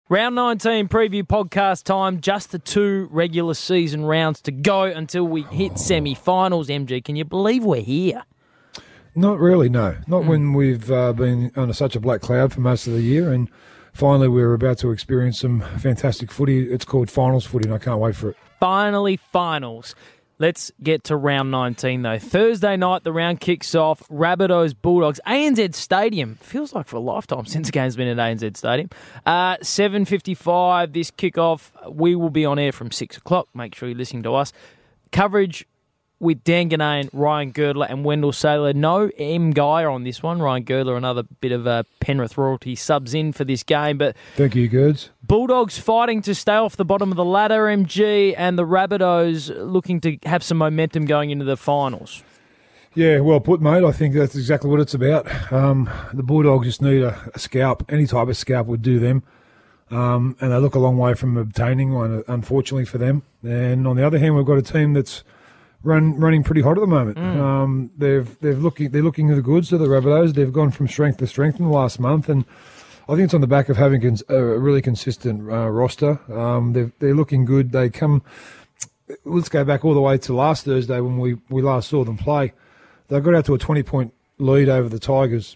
Round 19 preview podcast time. Just the 2 regular season rounds to go until we hit semi-finals, MG. Can you believe we're here? Not really, no. Not when we've been under such a black cloud for most of the year, and finally we're about to experience some fantastic footy. It's called finals footy, and I can't wait for it. Finally, finals. Let's get to round 19, though. Thursday night, the round kicks off. Rabbitohs, Bulldogs, ANZ Stadium. Feels like for a lifetime since the game's been at ANZ Stadium. 7:55, this kickoff. We will be on air from 6 o'clock. Make sure you're listening to us. Coverage with Dan Ganane, Ryan Girdler and Wendell Saylor. No M. Guy on this one. Ryan Girdler, another bit of Penrith royalty, subs in for this game. But thank you, Girds. Bulldogs fighting to stay off the bottom of the ladder, MG, and the Rabbitohs looking to have some momentum going into the finals. Yeah, well put, mate. I think that's exactly what it's about. The Bulldogs just need a scalp. Any type of scalp would do them. And they look a long way from obtaining one, unfortunately for them. And on the other hand, we've got a team that's running pretty hot at the moment. They're looking the goods to the Rabbitohs. They've gone from strength to strength in the last month, and I think it's on the back of having a really consistent roster. They're looking good. They come. Let's go back all the way to last Thursday when we last saw them play. They got out to a 20-point lead over the Tigers,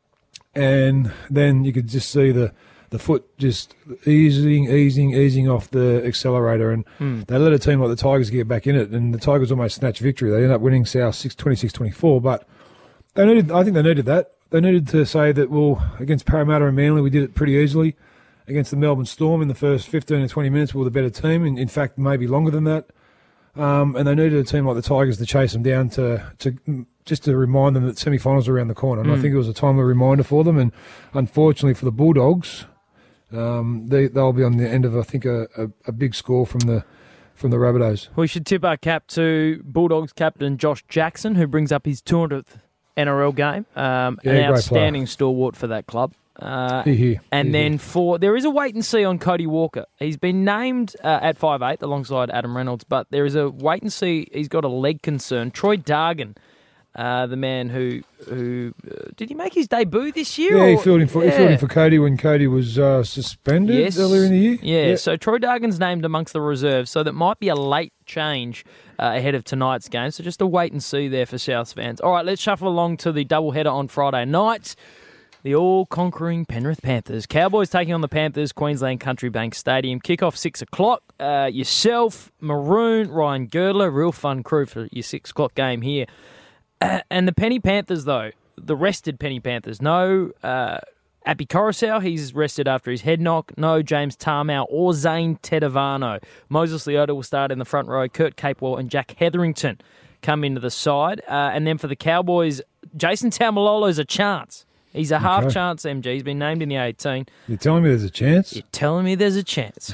and then you could just see the foot just easing off the accelerator, and they let a team like the Tigers get back in it, and the Tigers almost snatched victory. They ended up winning South 26-24, but I think they needed that. They needed to say that, well, against Parramatta and Manly, we did it pretty easily. Against the Melbourne Storm in the first 15 or 20 minutes, we were the better team, in fact, maybe longer than that. And they needed a team like the Tigers to chase them down to just to remind them that semi-finals are around the corner. And I think it was a timely reminder for them, and unfortunately for the Bulldogs, they'll be on the end of, I think, a big score from the Rabbitohs. We should tip our cap to Bulldogs captain Josh Jackson, who brings up his 200th NRL game. An outstanding stalwart for that club. And then there is a wait and see on Cody Walker. He's been named at 5'8" alongside Adam Reynolds, but there is a wait and see. He's got a leg concern. Troy Dargan, the man who did he make his debut this year? Yeah, he filled in for Cody when Cody was suspended earlier in the year. Yeah, so Troy Dargan's named amongst the reserves, so that might be a late change ahead of tonight's game. So just a wait and see there for Souths fans. All right, let's shuffle along to the doubleheader on Friday night. The all-conquering Penrith Panthers. Cowboys taking on the Panthers, Queensland Country Bank Stadium. Kick-off 6 o'clock. Yourself, Maroon, Ryan Girdler, real fun crew for your 6 o'clock game here. And the Penny Panthers, though, the rested Penny Panthers. No Api Coruscant, he's rested after his head knock. No James Tarmow or Zane Tedavano. Moses Leota will start in the front row. Kurt Capewell and Jack Hetherington come into the side. And then for the Cowboys, Jason Taumalolo's a chance. He's a half chance, MG. He's been named in the 18. You're telling me there's a chance? You're telling me there's a chance.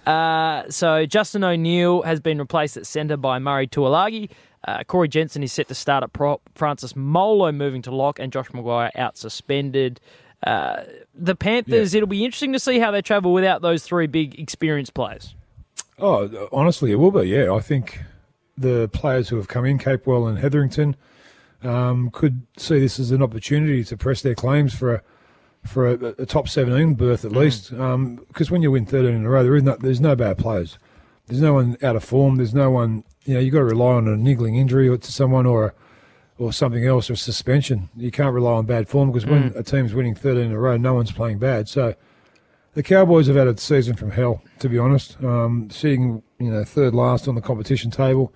So Justin O'Neill has been replaced at centre by Murray Tuolagi. Corey Jensen is set to start at prop. Francis Molo moving to lock, and Josh Maguire out suspended. The Panthers, it'll be interesting to see how they travel without those 3 big experienced players. Oh, honestly, it will be, yeah. I think the players who have come in, Capewell and Hetherington, could see this as an opportunity to press their claims for a top 17 berth at least. Because when you win 13 in a row, there's no bad players. There's no one out of form. There's no one, you've got to rely on a niggling injury to someone or something else, or suspension. You can't rely on bad form because when a team's winning 13 in a row, no one's playing bad. So the Cowboys have had a season from hell, to be honest. Sitting, third last on the competition table.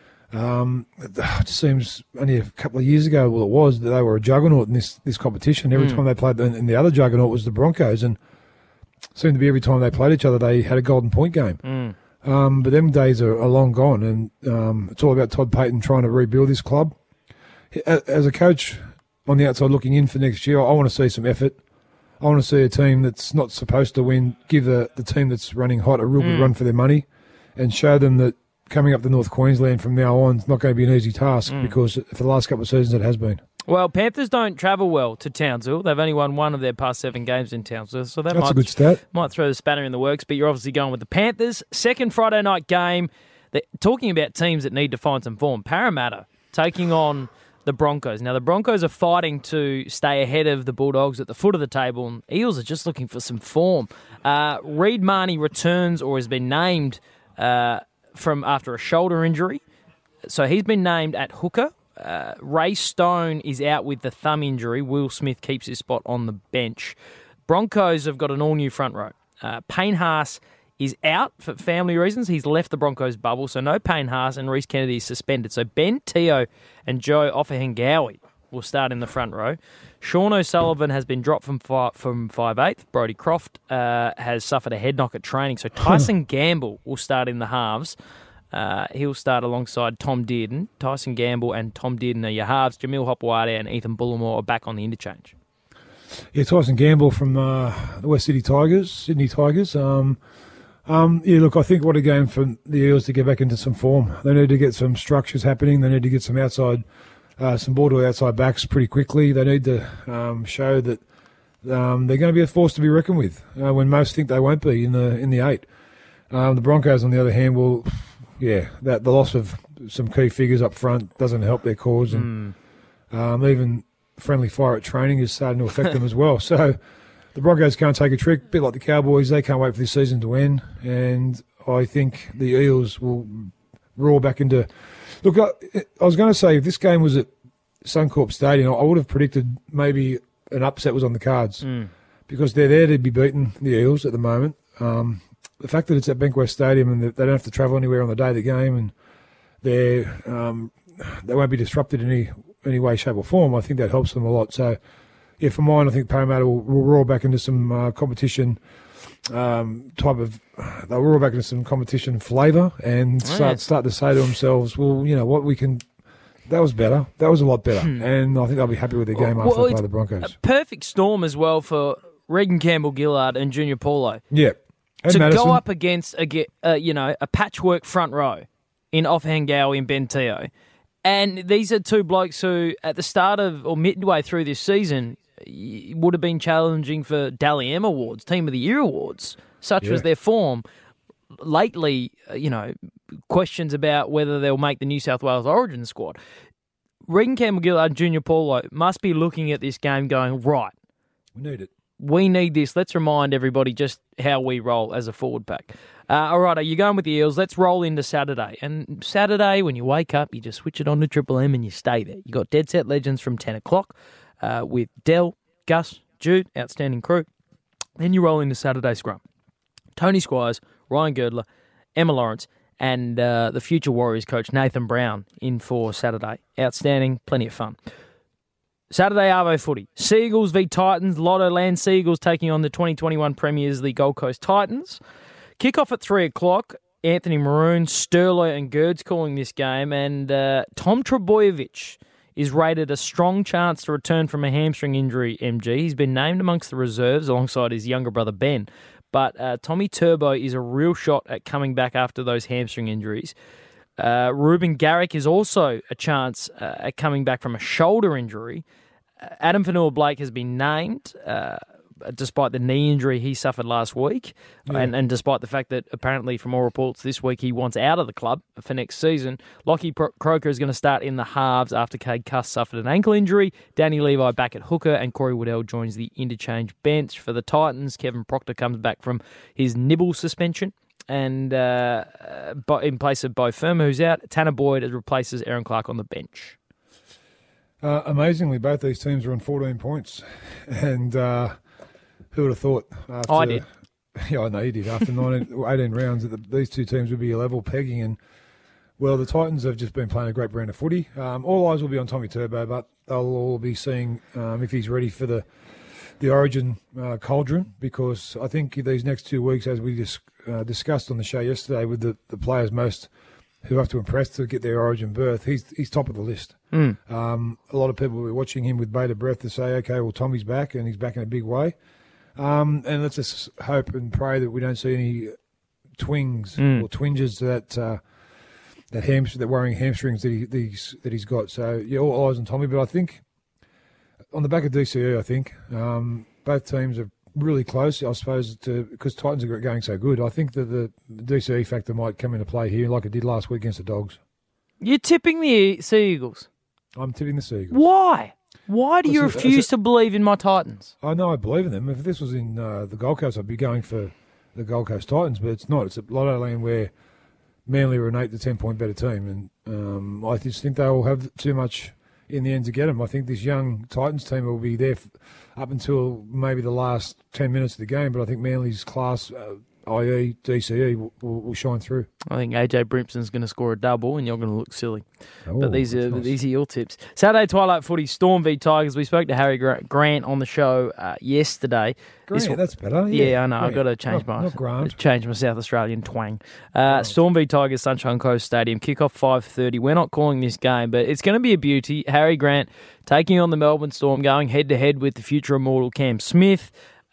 It just seems only a couple of years ago, it was that they were a juggernaut in this competition. Every time they played, and the other juggernaut was the Broncos, and it seemed to be every time they played each other, they had a golden point game. But them days are long gone, and it's all about Todd Payton trying to rebuild this club. As a coach on the outside looking in for next year, I want to see some effort. I want to see a team that's not supposed to win give the team that's running hot a real good run for their money, and show them that coming up to North Queensland from now on is not going to be an easy task, because for the last couple of seasons it has been. Well, Panthers don't travel well to Townsville. They've only won 1 of their past 7 games in Townsville, so that's a good stat. Might throw the spanner in the works, but you're obviously going with the Panthers. Second Friday night game. Talking about teams that need to find some form. Parramatta taking on the Broncos. Now, the Broncos are fighting to stay ahead of the Bulldogs at the foot of the table, and Eels are just looking for some form. Reed Marnie returns or has been named from after a shoulder injury. So he's been named at hooker. Ray Stone is out with the thumb injury. Will Smith keeps his spot on the bench. Broncos have got an all-new front row. Payne Haas is out for family reasons. He's left the Broncos bubble, so no Payne Haas, and Reece Kennedy is suspended. So Ben Teo and Joe Offahengawi will start in the front row. Sean O'Sullivan has been dropped from 5'8". Brodie Croft has suffered a head knock at training. So Tyson Gamble will start in the halves. He'll start alongside Tom Dearden. Tyson Gamble and Tom Dearden are your halves. Jamil Hopewade and Ethan Bullimore are back on the interchange. Yeah, Tyson Gamble from the West Sydney Tigers. Yeah, look, I think what a game for the Eels to get back into some form. They need to get some structures happening. They need to get some ball outside backs pretty quickly. They need to show that they're going to be a force to be reckoned with when most think they won't be in the 8. The Broncos, on the other hand, the loss of some key figures up front doesn't help their cause, and even friendly fire at training is starting to affect them as well. So the Broncos can't take a trick, a bit like the Cowboys. They can't wait for this season to end, and I think the Eels will roar back into... Look, I was going to say, if this game was at Suncorp Stadium, I would have predicted maybe an upset was on the cards because they're there to be beaten, the Eels, at the moment. The fact that it's at Bankwest Stadium and they don't have to travel anywhere on the day of the game, and they won't be disrupted in any way, shape or form, I think that helps them a lot. So, yeah, for mine, I think Parramatta will roar back into some competition they'll roar back into some competition flavour and start to say to themselves, well, you know what, that was better. That was a lot better. And I think they'll be happy with their game after they play the Broncos. A perfect storm as well for Regan Campbell-Gillard and Junior Paulo. Yeah. And to Madison. Go up against a patchwork front row in Offahengawi and Ben Teo. And these are two blokes who, at the start of or midway through this season, would have been challenging for Dally M Awards, Team of the Year Awards. Such was their form. Lately, questions about whether they'll make the New South Wales Origin squad. Regan Campbell-Gillard and Junior Paulo must be looking at this game going, right, we need it. We need this. Let's remind everybody just how we roll as a forward pack. All right, are you going with the Eels? Let's roll into Saturday. And Saturday, when you wake up, you just switch it on to Triple M and you stay there. You got Dead Set Legends from 10 o'clock with Dell, Gus, Jude, outstanding crew. Then you roll into Saturday Scrum. Tony Squires, Ryan Girdler, Emma Lawrence, and the future Warriors coach Nathan Brown in for Saturday. Outstanding, plenty of fun. Saturday Arvo footy. Seagulls v Titans. Lotto Land Seagulls taking on the 2021 Premiers, the Gold Coast Titans. Kick-off at 3 o'clock. Anthony Maroon, Sterlo and Gerds calling this game. And Tom Trbojevic is rated a strong chance to return from a hamstring injury, MG. He's been named amongst the reserves alongside his younger brother Ben. But Tommy Turbo is a real shot at coming back after those hamstring injuries. Ruben Garrick is also a chance at coming back from a shoulder injury. Adam Fanua-Blake has been named, despite the knee injury he suffered last week, and despite the fact that apparently from all reports this week he wants out of the club for next season. Lockie Croker is going to start in the halves after Cade Cuss suffered an ankle injury. Danny Levi back at hooker, and Corey Waddell joins the interchange bench for the Titans. Kevin Proctor comes back from his nibble suspension. And in place of Bo Firma, who's out, Tanner Boyd replaces Aaron Clark on the bench. Amazingly, both these teams are on 14 points. And who would have thought? I did. Yeah, I know you did. After 18 rounds, that these two teams would be a level pegging. And, well, the Titans have just been playing a great brand of footy. All eyes will be on Tommy Turbo, but they'll all be seeing if he's ready for the Origin cauldron, because I think these next 2 weeks, as we discussed on the show yesterday with the players most who have to impress to get their Origin berth, he's top of the list. A lot of people will be watching him with bated breath to say, okay, well, Tommy's back, and he's back in a big way. And let's just hope and pray that we don't see any twinges or twinges to that worrying hamstrings that he's got. So, yeah, all eyes on Tommy. But I think on the back of DCE, I think both teams are really close, I suppose, because Titans are going so good. I think that the DCE factor might come into play here like it did last week against the Dogs. You're tipping the Sea Eagles? I'm tipping the Seagulls. Why? Why do you Listen, refuse to believe in my Titans? I know I believe in them. If this was in the Gold Coast, I'd be going for the Gold Coast Titans, but it's not. It's a Lotto land where Manly are an 8 to 10 point better team, and I just think they will have too much in the end to get them. I think this young Titans team will be there up until maybe the last 10 minutes of the game, but I think Manly's class, i.e. DCE, will shine through. I think AJ Brimpson's going to score a double and you're going to look silly. Oh, But these are nice. your tips. Saturday Twilight Footy, Storm v Tigers. We spoke to Harry Grant on the show yesterday. Grant, that's better. Yeah, I know. I've Grant. got to change not Grant. my South Australian twang. Storm v Tigers, Sunshine Coast Stadium. Kickoff 5:30. We're not calling this game, but it's going to be a beauty. Harry Grant taking on the Melbourne Storm, going head-to-head with the future immortal Cam Smith.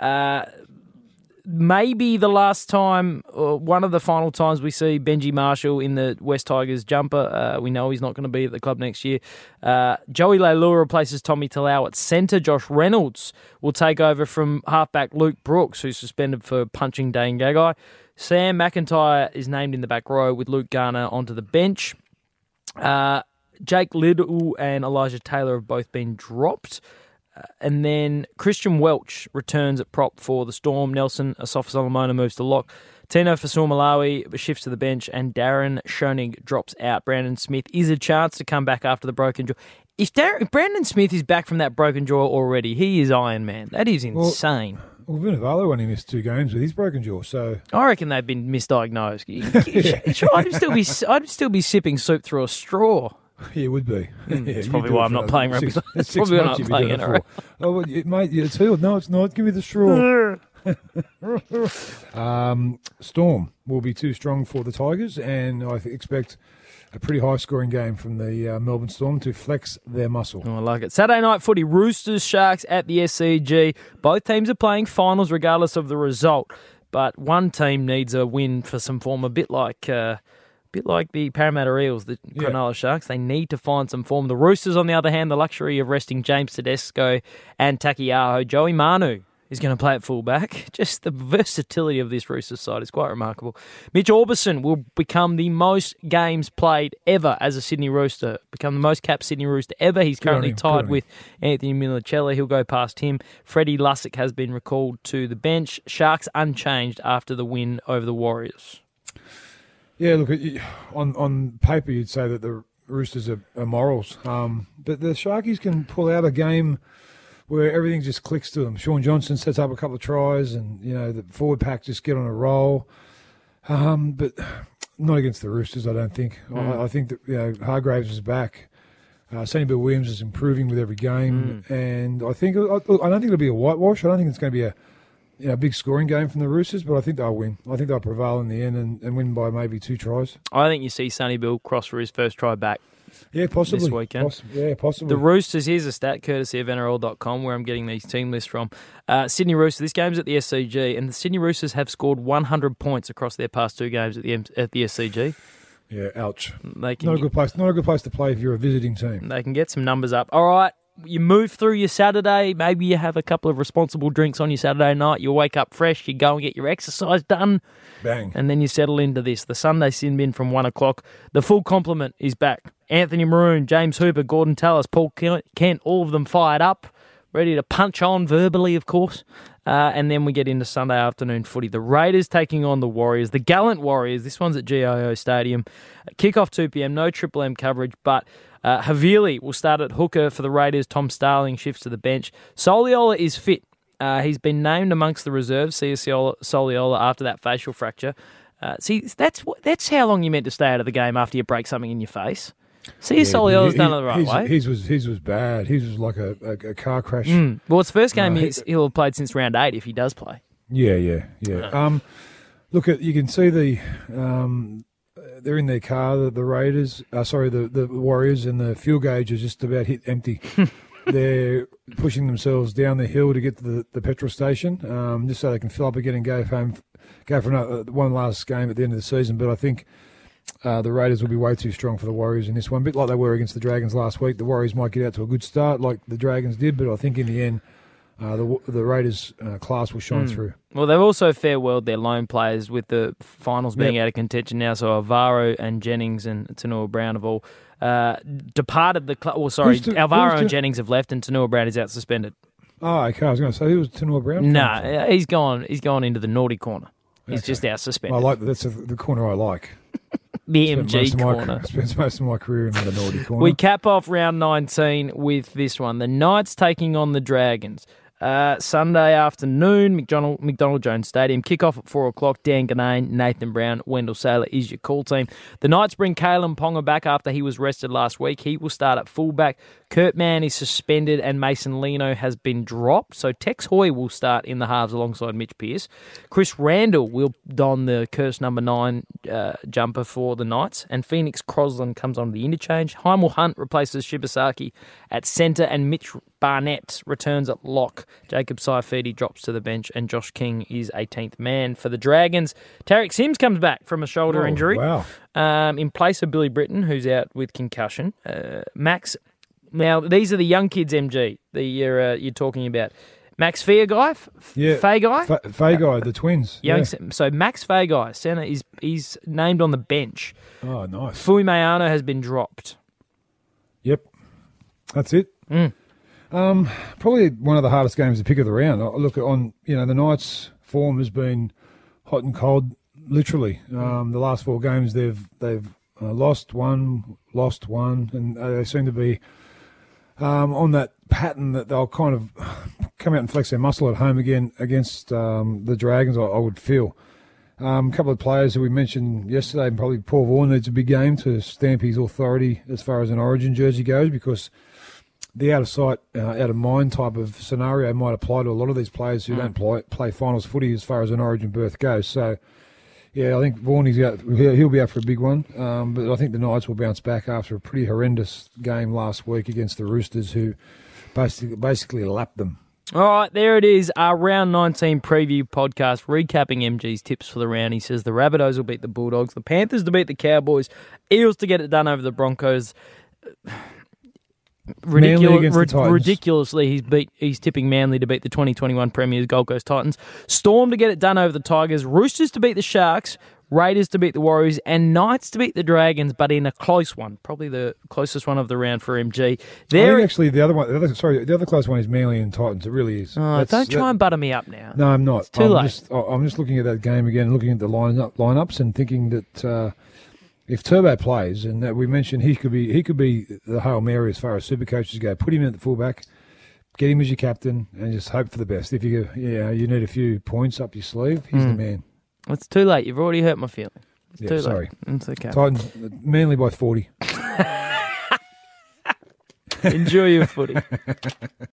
Maybe the last time, or one of the final times we see Benji Marshall in the West Tigers jumper. We know he's not going to be at the club next year. Joey Leilua replaces Tommy Talau at centre. Josh Reynolds will take over from halfback Luke Brooks, who's suspended for punching Dane Gagai. Sam McIntyre is named in the back row with Luke Garner onto the bench. Jake Liddell and Elijah Taylor have both been dropped. And then Christian Welch returns at prop for the Storm. Nelson Asafa-Solomona moves to lock. Tino Fasur-Malawi shifts to the bench, and Darren Schoening drops out. Brandon Smith is a chance to come back after the broken jaw. If Brandon Smith is back from that broken jaw already, he is Iron Man. That is insane. Well, Vunivalu only missed 2 games with his broken jaw, so I reckon they've been misdiagnosed. I'd still be sipping soup through a straw. yeah, it would be. That's probably why I'm not playing rugby. That's probably why I'm not playing NRL. Oh, well, mate, it's healed. No, it's not. Give me the straw. Storm will be too strong for the Tigers, and I expect a pretty high-scoring game from the Melbourne Storm to flex their muscle. Oh, I like it. Saturday night footy, Roosters, Sharks at the SCG. Both teams are playing finals regardless of the result, but one team needs a win for some form, a bit like the Parramatta Eels, the Cronulla Sharks. They need to find some form. The Roosters, on the other hand, the luxury of resting James Tedesco and Takiaho. Joey Manu is going to play at fullback. Just the versatility of this Roosters side is quite remarkable. Mitch Orbison will become the most games played ever as a Sydney Rooster, become the most capped Sydney Rooster ever. He's currently tied with Anthony Milicelli. He'll go past him. Freddie Lussick has been recalled to the bench. Sharks unchanged after the win over the Warriors. Yeah, look, on paper you'd say that the Roosters are morals, but the Sharkies can pull out a game where everything just clicks to them. Sean Johnson sets up a couple of tries, and the forward pack just get on a roll, but not against the Roosters. I don't think. I think that Hargraves is back. Sonny Bill Williams is improving with every game, and I don't think it'll be a whitewash. I don't think it's going to be a big scoring game from the Roosters, but I think they'll win. I think they'll prevail in the end and win by maybe 2 tries. I think you see Sonny Bill cross for his first try back. Yeah, possibly. This weekend. Possibly. The Roosters, here's a stat courtesy of NRL.com where I'm getting these team lists from. Sydney Roosters, this game's at the SCG, and the Sydney Roosters have scored 100 points across their past 2 games at the SCG. Yeah, ouch. Not a good place. Not a good place to play if you're a visiting team. They can get some numbers up. All right. You move through your Saturday, maybe you have a couple of responsible drinks on your Saturday night, you wake up fresh, you go and get your exercise done. Bang. And then you settle into this. The Sunday sin bin from 1 o'clock. The full complement is back. Anthony Maroon, James Hooper, Gordon Tallis, Paul Kent, all of them fired up, ready to punch on verbally, of course. And then we get into Sunday afternoon footy. The Raiders taking on the Warriors, the gallant Warriors. This one's at GIO Stadium. Kick-off 2 p.m, no Triple M coverage, but Havili will start at hooker for the Raiders. Tom Starling shifts to the bench. Soliola is fit. He's been named amongst the reserves, Soliola, after that facial fracture. That's how long you're meant to stay out of the game after you break something in your face. Soliola's done it the right way. His was bad. His was like a car crash. Well, it's the first game he'll have played since round 8 if he does play. Yeah. Look, you can see they're in their car, the Raiders. The Warriors, and the fuel gauge is just about hit empty. They're pushing themselves down the hill to get to the petrol station, just so they can fill up again and go home, go for one last game at the end of the season. But I think the Raiders will be way too strong for the Warriors in this one, a bit like they were against the Dragons last week. The Warriors might get out to a good start like the Dragons did, but I think in the end, the Raiders' class will shine through. Well, they've also farewelled their lone players with the finals being out of contention now. So Alvaro and Jennings and Tanua Brown have all departed the club. Well, sorry, Alvaro and Jennings have left, and Tanua Brown is out suspended. Oh, okay. I was going to say, who was Tanua Brown? No, he's gone. He's gone into the naughty corner. He's just out suspended. I like that's the corner I like. The MG corner. Spends most of my career in the naughty corner. We cap off round 19 with this one. The Knights taking on the Dragons. Sunday afternoon, McDonald Jones Stadium. Kick-off at 4 o'clock. Dan Ganane, Nathan Brown, Wendell Saylor is your call team. The Knights bring Kalen Ponga back after he was rested last week. He will start at fullback. Kurt Mann is suspended and Mason Lino has been dropped. So Tex Hoy will start in the halves alongside Mitch Pearce. Chris Randall will don the curse number 9 jumper for the Knights. And Phoenix Crosland comes on the interchange. Heimel Hunt replaces Shibasaki at centre and Mitch Barnett returns at lock. Jacob Saifidi drops to the bench and Josh King is 18th man for the Dragons. Tarek Sims comes back from a shoulder injury. Wow. In place of Billy Britton, who's out with concussion. Max, now these are the young kids, MG, that you're talking about. Max Fagai? Fagai? Fagai, the twins. So Max Fagai, centre, he's named on the bench. Oh, nice. Fui Mayano has been dropped. Yep. That's it. Probably one of the hardest games to pick of the round. I look at the Knights' form has been hot and cold, literally. The last 4 games they've lost one, and they seem to be on that pattern that they'll kind of come out and flex their muscle at home again against the Dragons. I would feel. A couple of players that we mentioned yesterday, and probably Paul Vaughan needs a big game to stamp his authority as far as an Origin jersey goes, because the out of sight, out of mind type of scenario might apply to a lot of these players who don't play finals footy as far as an Origin berth goes. So, yeah, I think Vaughan he'll be out for a big one. But I think the Knights will bounce back after a pretty horrendous game last week against the Roosters, who basically lapped them. All right, there it is, our Round 19 preview podcast, recapping MG's tips for the round. He says the Rabbitohs will beat the Bulldogs, the Panthers to beat the Cowboys, Eels to get it done over the Broncos. Ridiculously, he's tipping Manly to beat the 2021 Premiers Gold Coast Titans. Storm to get it done over the Tigers. Roosters to beat the Sharks. Raiders to beat the Warriors. And Knights to beat the Dragons, but in a close one. Probably the closest one of the round for MG. I think actually the other close one is Manly and Titans. It really is. Don't try and butter me up now. No, I'm not. It's too late. I'm just looking at that game again, looking at the lineups and thinking that if Turbo plays, and that we mentioned he could be the Hail Mary as far as super coaches go. Put him in at the fullback, get him as your captain, and just hope for the best. If you need a few points up your sleeve, he's the man. It's too late. You've already hurt my feelings. It's too sorry. late. It's okay. Titans, Manly by 40. Enjoy your footy.